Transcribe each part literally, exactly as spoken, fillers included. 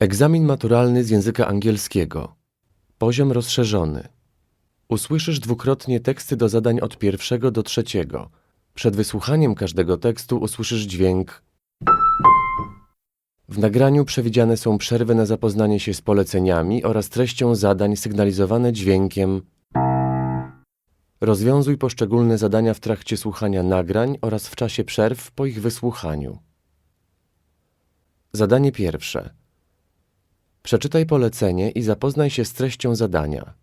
Egzamin maturalny z języka angielskiego. Poziom rozszerzony. Usłyszysz dwukrotnie teksty do zadań od pierwszego do trzeciego. Przed wysłuchaniem każdego tekstu usłyszysz dźwięk. W nagraniu przewidziane są przerwy na zapoznanie się z poleceniami oraz treścią zadań sygnalizowane dźwiękiem. Rozwiązuj poszczególne zadania w trakcie słuchania nagrań oraz w czasie przerw po ich wysłuchaniu. Zadanie pierwsze. Przeczytaj polecenie i zapoznaj się z treścią zadania.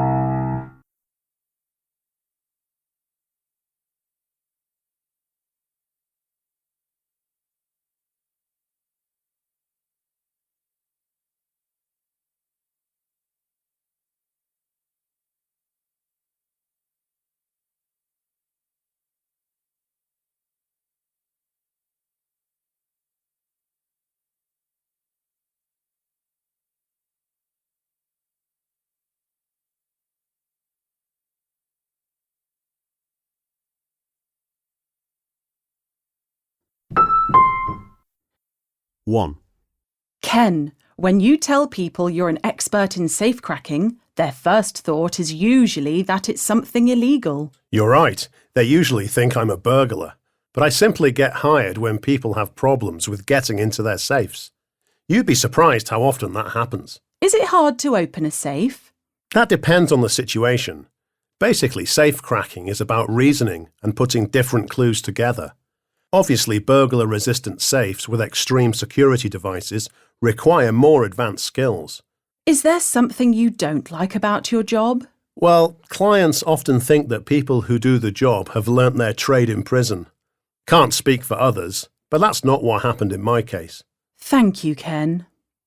one. Ken, when you tell people you're an expert in safecracking, their first thought is usually that it's something illegal. You're right. They usually think I'm a burglar, but I simply get hired when people have problems with getting into their safes. You'd be surprised how often that happens. Is it hard to open a safe? That depends on the situation. Basically, safecracking is about reasoning and putting different clues together. Obviously, burglar-resistant safes with extreme security devices require more advanced skills. Is there something you don't like about your job? Well, clients often think that people who do the job have learnt their trade in prison. Can't speak for others, but that's not what happened in my case. Thank you, Ken.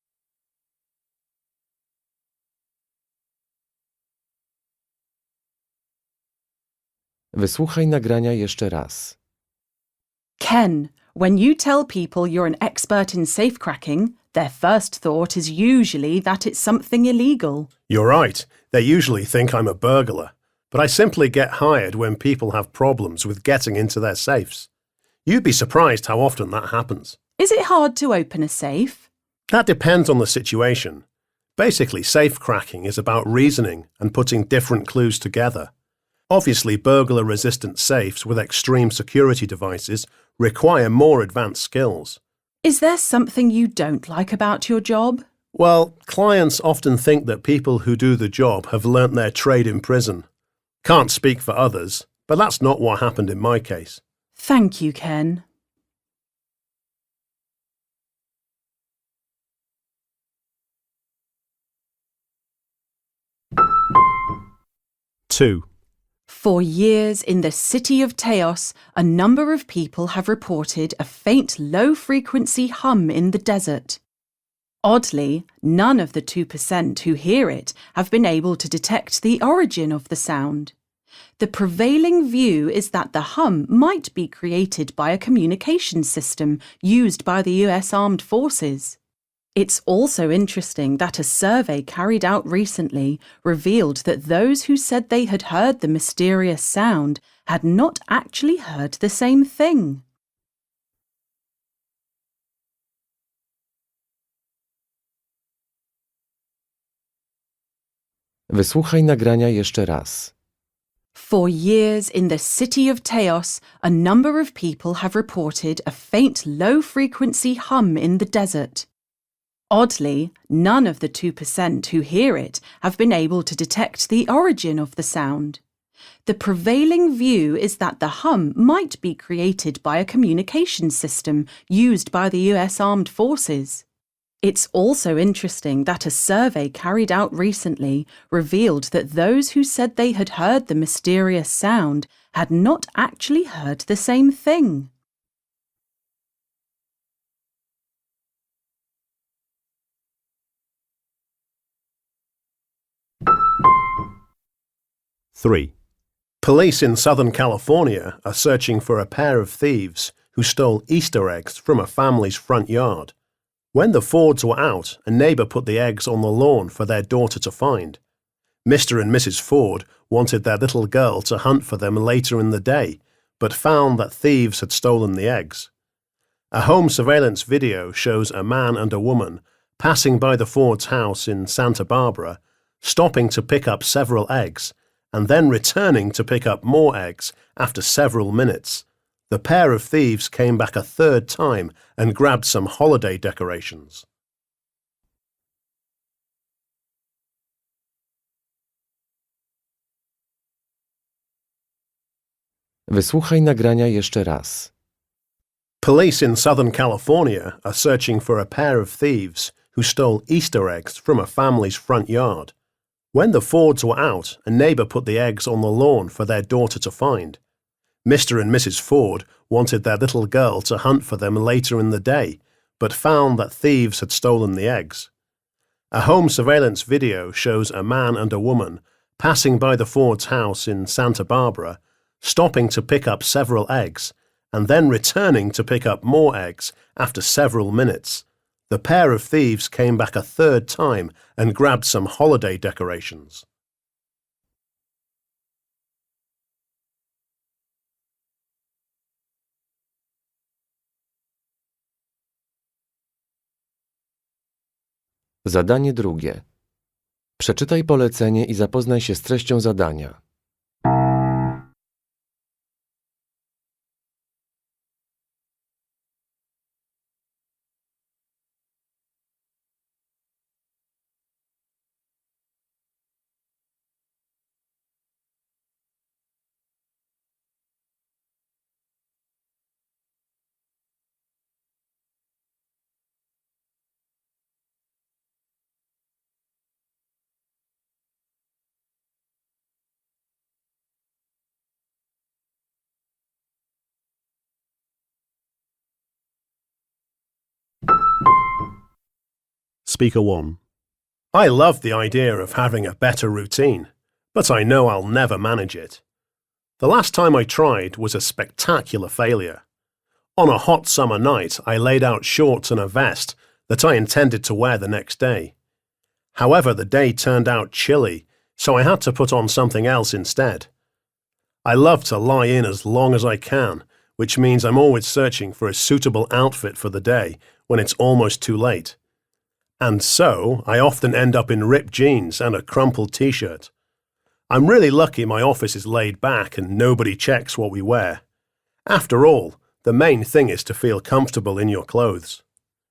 Wysłuchaj nagrania jeszcze raz. Ken, when you tell people you're an expert in safecracking, their first thought is usually that it's something illegal. You're right. They usually think I'm a burglar, but I simply get hired when people have problems with getting into their safes. You'd be surprised how often that happens. Is it hard to open a safe? That depends on the situation. Basically, safecracking is about reasoning and putting different clues together. Obviously, burglar-resistant safes with extreme security devices require more advanced skills. Is there something you don't like about your job? Well, clients often think that people who do the job have learnt their trade in prison. Can't speak for others, but that's not what happened in my case. Thank you, Ken. two. For years in the city of Teos, a number of people have reported a faint low-frequency hum in the desert. Oddly, none of the two percent who hear it have been able to detect the origin of the sound. The prevailing view is that the hum might be created by a communication system used by the U S Armed Forces. It's also interesting that a survey carried out recently revealed that those who said they had heard the mysterious sound had not actually heard the same thing. Wysłuchaj nagrania jeszcze raz. For years in the city of Teos, a number of people have reported a faint low-frequency hum in the desert. Oddly, none of the two percent who hear it have been able to detect the origin of the sound. The prevailing view is that the hum might be created by a communication system used by the U S Armed Forces. It's also interesting that a survey carried out recently revealed that those who said they had heard the mysterious sound had not actually heard the same thing. three. Police in Southern California are searching for a pair of thieves who stole Easter eggs from a family's front yard. When the Fords were out, a neighbour put the eggs on the lawn for their daughter to find. Mister and Missus Ford wanted their little girl to hunt for them later in the day, but found that thieves had stolen the eggs. A home surveillance video shows a man and a woman passing by the Ford's house in Santa Barbara, stopping to pick up several eggs, and then returning to pick up more eggs after several minutes, the pair of thieves came back a third time and grabbed some holiday decorations. Wysłuchaj nagrania jeszcze raz. Police in Southern California are searching for a pair of thieves who stole Easter eggs from a family's front yard. When the Fords were out, a neighbour put the eggs on the lawn for their daughter to find. Mister and Missus Ford wanted their little girl to hunt for them later in the day, but found that thieves had stolen the eggs. A home surveillance video shows a man and a woman passing by the Ford's house in Santa Barbara, stopping to pick up several eggs, and then returning to pick up more eggs after several minutes. The pair of thieves came back a third time and grabbed some holiday decorations. Zadanie drugie. Przeczytaj polecenie i zapoznaj się z treścią zadania. Speaker one. I love the idea of having a better routine, but I know I'll never manage it. The last time I tried was a spectacular failure. On a hot summer night, I laid out shorts and a vest that I intended to wear the next day. However, the day turned out chilly, so I had to put on something else instead. I love to lie in as long as I can, which means I'm always searching for a suitable outfit for the day when it's almost too late. And so, I often end up in ripped jeans and a crumpled t-shirt. I'm really lucky my office is laid back and nobody checks what we wear. After all, the main thing is to feel comfortable in your clothes.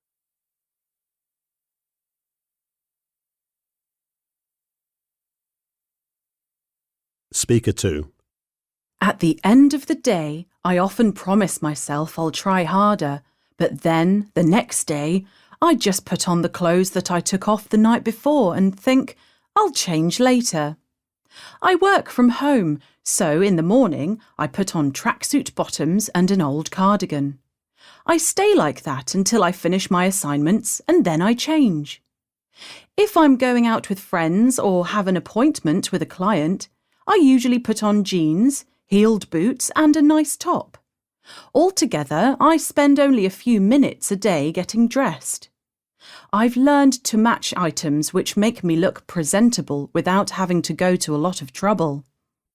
Speaker two. At the end of the day, I often promise myself I'll try harder, but then, the next day, I just put on the clothes that I took off the night before and think, I'll change later. I work from home, so in the morning I put on tracksuit bottoms and an old cardigan. I stay like that until I finish my assignments and then I change. If I'm going out with friends or have an appointment with a client, I usually put on jeans, heeled boots and a nice top. Altogether, I spend only a few minutes a day getting dressed. I've learned to match items which make me look presentable without having to go to a lot of trouble.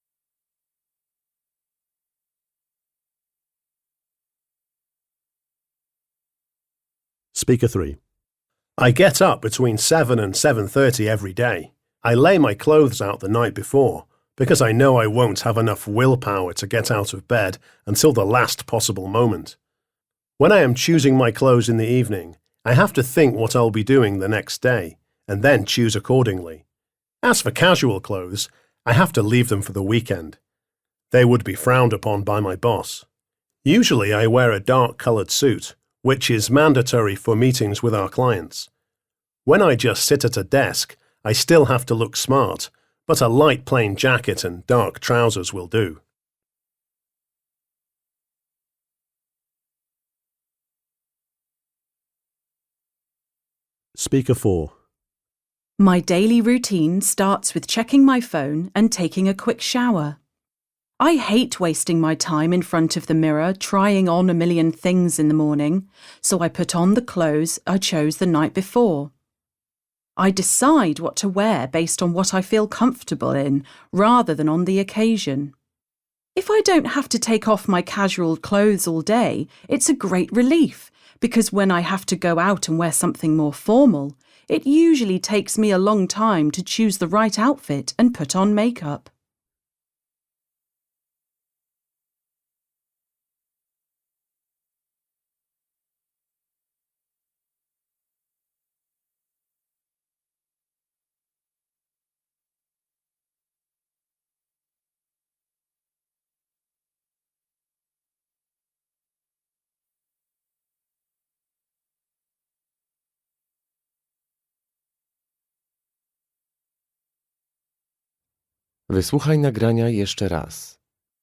Speaker three. I get up between seven and seven thirty every day. I lay my clothes out the night before because I know I won't have enough willpower to get out of bed until the last possible moment. When I am choosing my clothes in the evening, I have to think what I'll be doing the next day, and then choose accordingly. As for casual clothes, I have to leave them for the weekend. They would be frowned upon by my boss. Usually I wear a dark-coloured suit, which is mandatory for meetings with our clients. When I just sit at a desk, I still have to look smart, but a light plain jacket and dark trousers will do. Speaker four. My daily routine starts with checking my phone and taking a quick shower. I hate wasting my time in front of the mirror trying on a million things in the morning, so I put on the clothes I chose the night before. I decide what to wear based on what I feel comfortable in, rather than on the occasion. If I don't have to take off my casual clothes all day, it's a great relief, because when I have to go out and wear something more formal, it usually takes me a long time to choose the right outfit and put on makeup. Wysłuchaj nagrania jeszcze raz.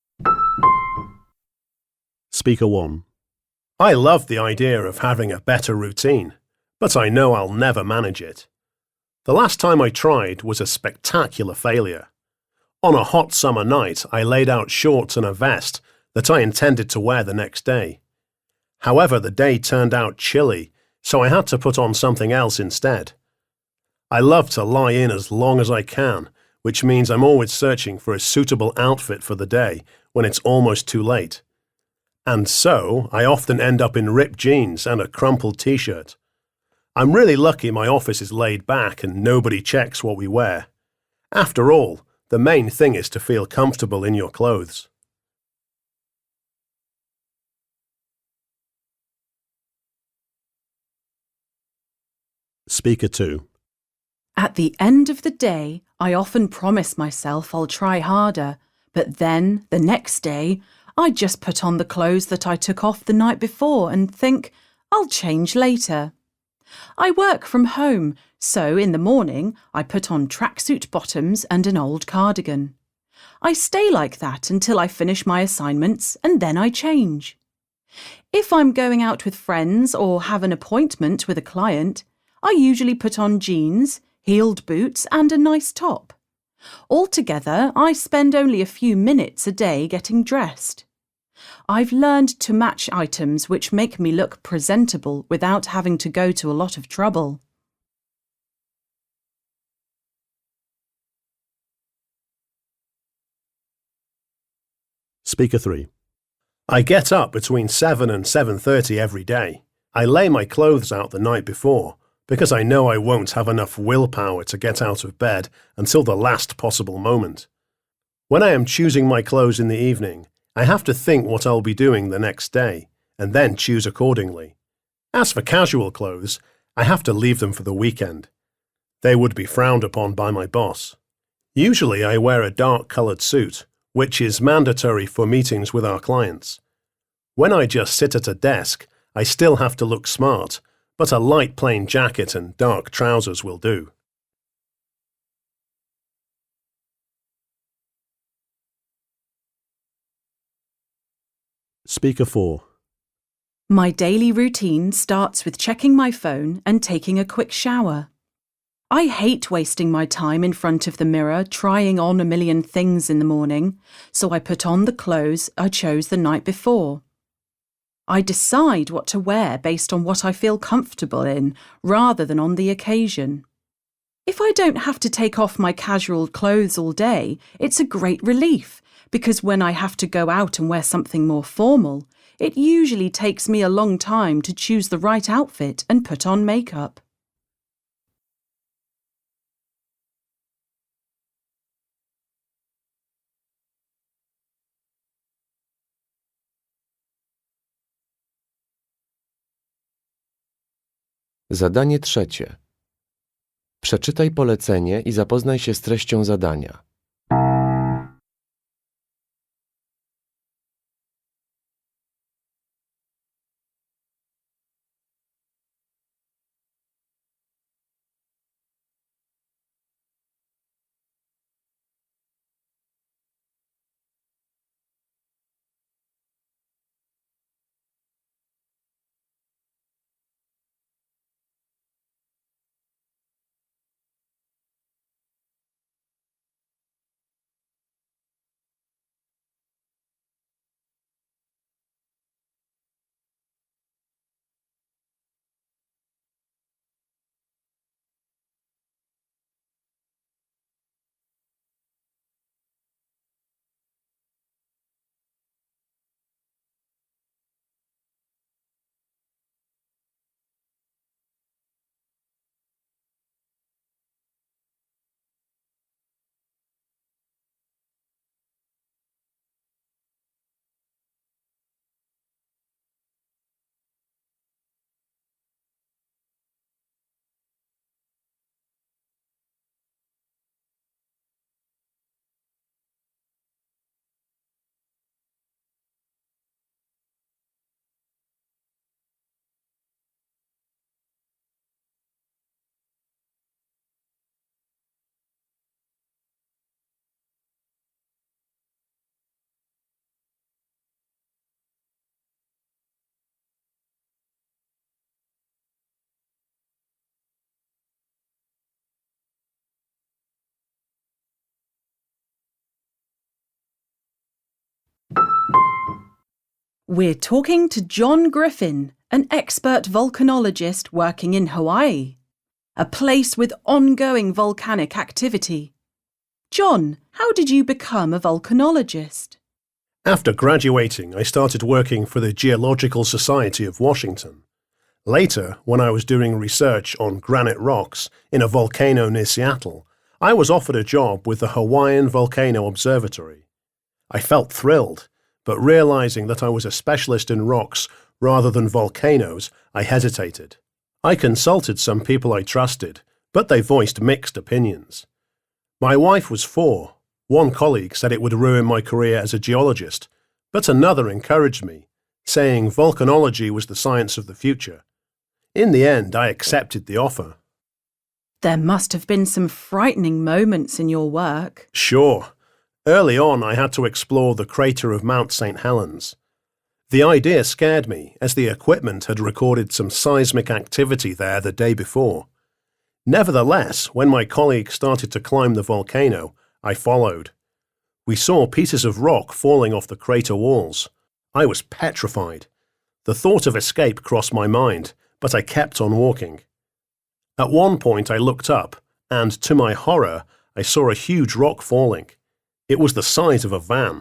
Speaker one. I love the idea of having a better routine, but I know I'll never manage it. The last time I tried was a spectacular failure. On a hot summer night, I laid out shorts and a vest that I intended to wear the next day. However, the day turned out chilly, so I had to put on something else instead. I love to lie in as long as I can, which means I'm always searching for a suitable outfit for the day when it's almost too late. And so, I often end up in ripped jeans and a crumpled t-shirt. I'm really lucky my office is laid back and nobody checks what we wear. After all, the main thing is to feel comfortable in your clothes. Speaker two. At the end of the day, I often promise myself I'll try harder, but then, the next day, I just put on the clothes that I took off the night before and think, I'll change later. I work from home, so in the morning I put on tracksuit bottoms and an old cardigan. I stay like that until I finish my assignments and then I change. If I'm going out with friends or have an appointment with a client, I usually put on jeans, heeled boots and a nice top. Altogether, I spend only a few minutes a day getting dressed. I've learned to match items which make me look presentable without having to go to a lot of trouble. Speaker three. I get up between seven and seven thirty every day. I lay my clothes out the night before, because I know I won't have enough willpower to get out of bed until the last possible moment. When I am choosing my clothes in the evening, I have to think what I'll be doing the next day, and then choose accordingly. As for casual clothes, I have to leave them for the weekend. They would be frowned upon by my boss. Usually I wear a dark-coloured suit, which is mandatory for meetings with our clients. When I just sit at a desk, I still have to look smart, but a light plain jacket and dark trousers will do. Speaker four. My daily routine starts with checking my phone and taking a quick shower. I hate wasting my time in front of the mirror trying on a million things in the morning, so I put on the clothes I chose the night before. I decide what to wear based on what I feel comfortable in, rather than on the occasion. If I don't have to take off my casual clothes all day, it's a great relief, because when I have to go out and wear something more formal, it usually takes me a long time to choose the right outfit and put on makeup. Zadanie trzecie. Przeczytaj polecenie i zapoznaj się z treścią zadania. We're talking to John Griffin, an expert volcanologist working in Hawaii, a place with ongoing volcanic activity. John, how did you become a volcanologist? After graduating, I started working for the Geological Society of Washington. Later, when I was doing research on granite rocks in a volcano near Seattle, I was offered a job with the Hawaiian Volcano Observatory. I felt thrilled, but realizing that I was a specialist in rocks rather than volcanoes, I hesitated. I consulted some people I trusted, but they voiced mixed opinions. My wife was for. One colleague said it would ruin my career as a geologist, but another encouraged me, saying volcanology was the science of the future. In the end, I accepted the offer. There must have been some frightening moments in your work. Sure. Early on, I had to explore the crater of Mount Saint Helens. The idea scared me, as the equipment had recorded some seismic activity there the day before. Nevertheless, when my colleague started to climb the volcano, I followed. We saw pieces of rock falling off the crater walls. I was petrified. The thought of escape crossed my mind, but I kept on walking. At one point I looked up, and to my horror, I saw a huge rock falling. It was the size of a van.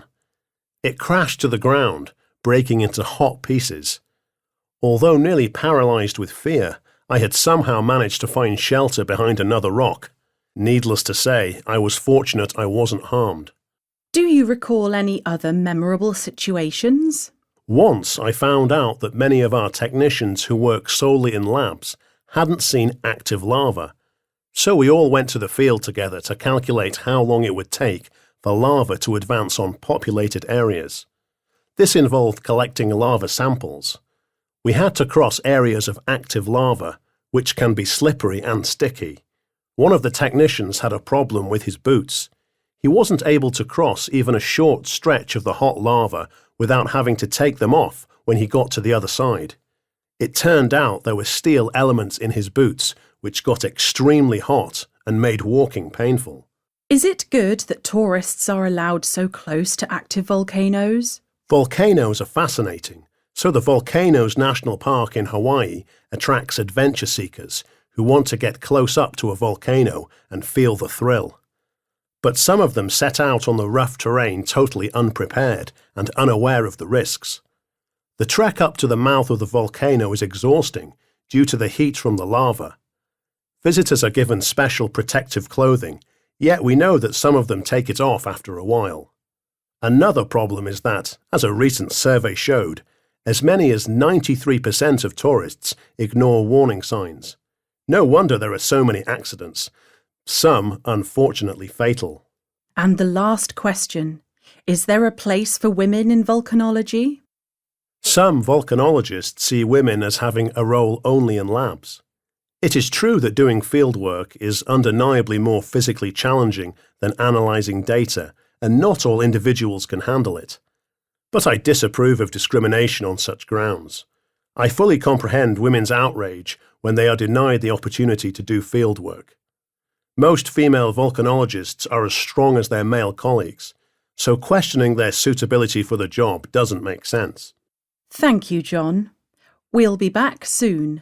It crashed to the ground, breaking into hot pieces. Although nearly paralyzed with fear, I had somehow managed to find shelter behind another rock. Needless to say, I was fortunate I wasn't harmed. Do you recall any other memorable situations? Once I found out that many of our technicians who work solely in labs hadn't seen active lava, so we all went to the field together to calculate how long it would take for lava to advance on populated areas. This involved collecting lava samples. We had to cross areas of active lava, which can be slippery and sticky. One of the technicians had a problem with his boots. He wasn't able to cross even a short stretch of the hot lava without having to take them off when he got to the other side. It turned out there were steel elements in his boots which got extremely hot and made walking painful. Is it good that tourists are allowed so close to active volcanoes? Volcanoes are fascinating, so the Volcanoes National Park in Hawaii attracts adventure seekers who want to get close up to a volcano and feel the thrill. But some of them set out on the rough terrain totally unprepared and unaware of the risks. The trek up to the mouth of the volcano is exhausting due to the heat from the lava. Visitors are given special protective clothing, yet we know that some of them take it off after a while. Another problem is that, as a recent survey showed, as many as ninety-three percent of tourists ignore warning signs. No wonder there are so many accidents, some unfortunately fatal. And the last question, is there a place for women in volcanology? Some volcanologists see women as having a role only in labs. It is true that doing fieldwork is undeniably more physically challenging than analysing data, and not all individuals can handle it. But I disapprove of discrimination on such grounds. I fully comprehend women's outrage when they are denied the opportunity to do fieldwork. Most female volcanologists are as strong as their male colleagues, so questioning their suitability for the job doesn't make sense. Thank you, John. We'll be back soon.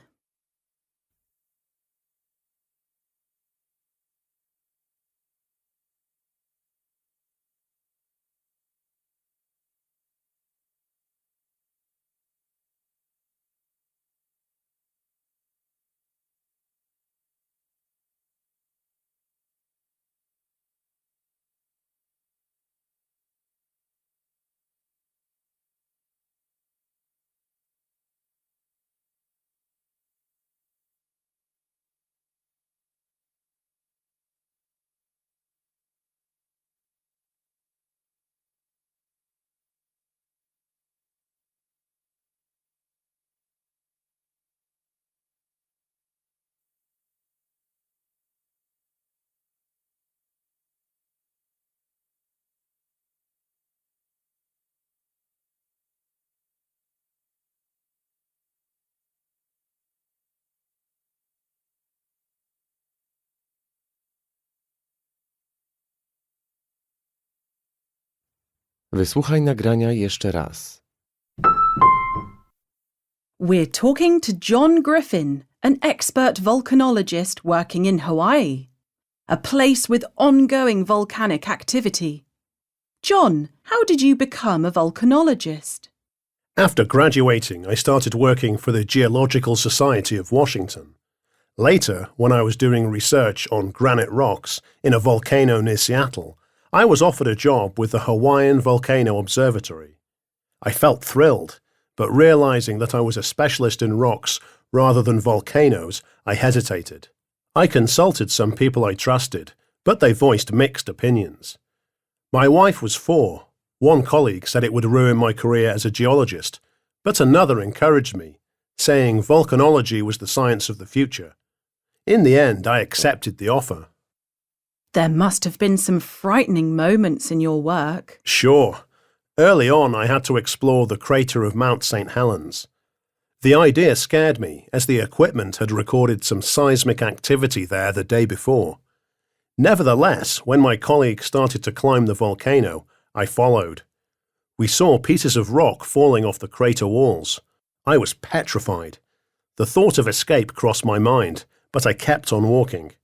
Wysłuchaj nagrania jeszcze raz. We're talking to John Griffin, an expert volcanologist working in Hawaii, a place with ongoing volcanic activity. John, how did you become a volcanologist? After graduating, I started working for the Geological Society of Washington. Later, when I was doing research on granite rocks in a volcano near Seattle, I was offered a job with the Hawaiian Volcano Observatory. I felt thrilled, but realizing that I was a specialist in rocks rather than volcanoes, I hesitated. I consulted some people I trusted, but they voiced mixed opinions. My wife was for. One colleague said it would ruin my career as a geologist, but another encouraged me, saying volcanology was the science of the future. In the end, I accepted the offer. There must have been some frightening moments in your work. Sure. Early on, I had to explore the crater of Mount Saint Helens. The idea scared me, as the equipment had recorded some seismic activity there the day before. Nevertheless, when my colleague started to climb the volcano, I followed. We saw pieces of rock falling off the crater walls. I was petrified. The thought of escape crossed my mind, but I kept on walking.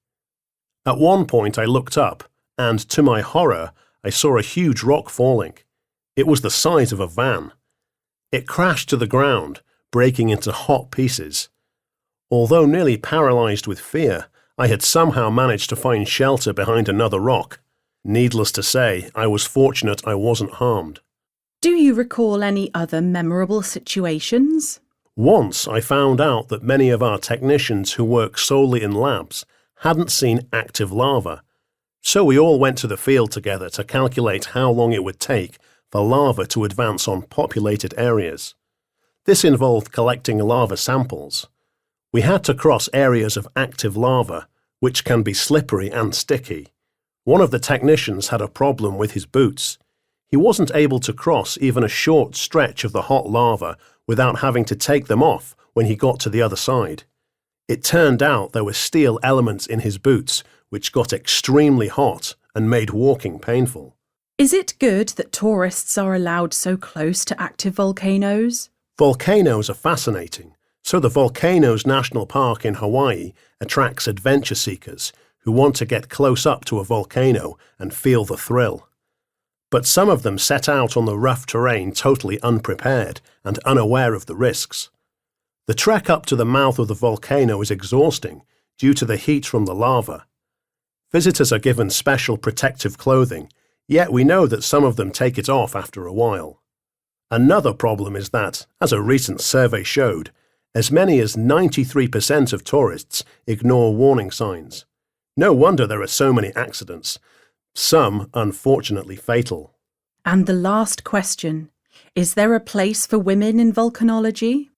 At one point I looked up, and to my horror, I saw a huge rock falling. It was the size of a van. It crashed to the ground, breaking into hot pieces. Although nearly paralyzed with fear, I had somehow managed to find shelter behind another rock. Needless to say, I was fortunate I wasn't harmed. Do you recall any other memorable situations? Once I found out that many of our technicians who work solely in labs hadn't seen active lava, so we all went to the field together to calculate how long it would take for lava to advance on populated areas. This involved collecting lava samples. We had to cross areas of active lava, which can be slippery and sticky. One of the technicians had a problem with his boots. He wasn't able to cross even a short stretch of the hot lava without having to take them off when he got to the other side. It turned out there were steel elements in his boots which got extremely hot and made walking painful. Is it good that tourists are allowed so close to active volcanoes? Volcanoes are fascinating, so the Volcanoes National Park in Hawaii attracts adventure seekers who want to get close up to a volcano and feel the thrill. But some of them set out on the rough terrain totally unprepared and unaware of the risks. The trek up to the mouth of the volcano is exhausting due to the heat from the lava. Visitors are given special protective clothing, yet we know that some of them take it off after a while. Another problem is that, as a recent survey showed, as many as ninety-three percent of tourists ignore warning signs. No wonder there are so many accidents, some unfortunately fatal. And the last question, is there a place for women in volcanology?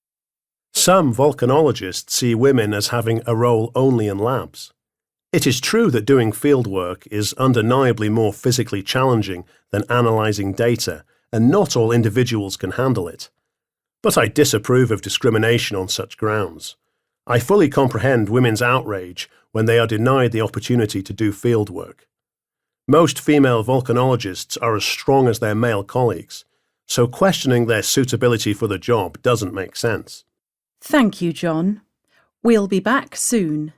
Some volcanologists see women as having a role only in labs. It is true that doing fieldwork is undeniably more physically challenging than analysing data, and not all individuals can handle it. But I disapprove of discrimination on such grounds. I fully comprehend women's outrage when they are denied the opportunity to do fieldwork. Most female volcanologists are as strong as their male colleagues, so questioning their suitability for the job doesn't make sense. Thank you, John. We'll be back soon.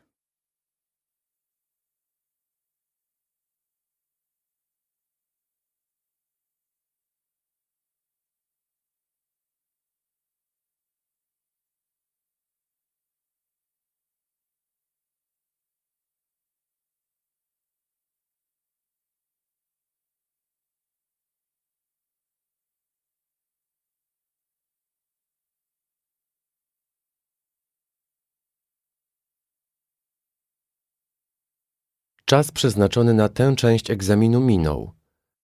Czas przeznaczony na tę część egzaminu minął.